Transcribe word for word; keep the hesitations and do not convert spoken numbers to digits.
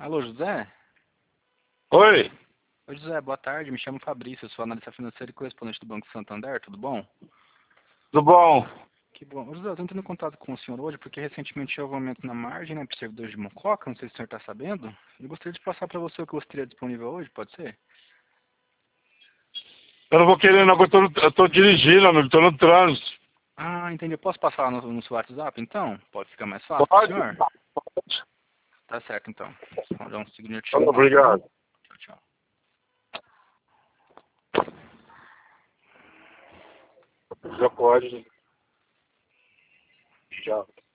Alô, José? Oi, Oi, José, boa tarde. Me chamo Fabrício, sou analista financeiro e correspondente do Banco Santander, tudo bom? tudo bom? Que bom. Ô, José, eu estou entrando em contato com o senhor hoje porque recentemente houve um aumento na margem, né, para os servidores de Mococa, não sei se o senhor está sabendo. Eu gostaria de passar para você o que eu gostaria disponível hoje, pode ser? Eu não vou querer não, porque eu tô, eu tô dirigindo, amigo, tô no trânsito. Ah, entendi. Eu posso passar no, no seu WhatsApp, então? Pode ficar mais fácil para o Pode? senhor? Tá certo, então. Só dar um segundo, eu te Muito chamo lá, tá bom? obrigado. Tchau, tchau. Já pode. Tchau.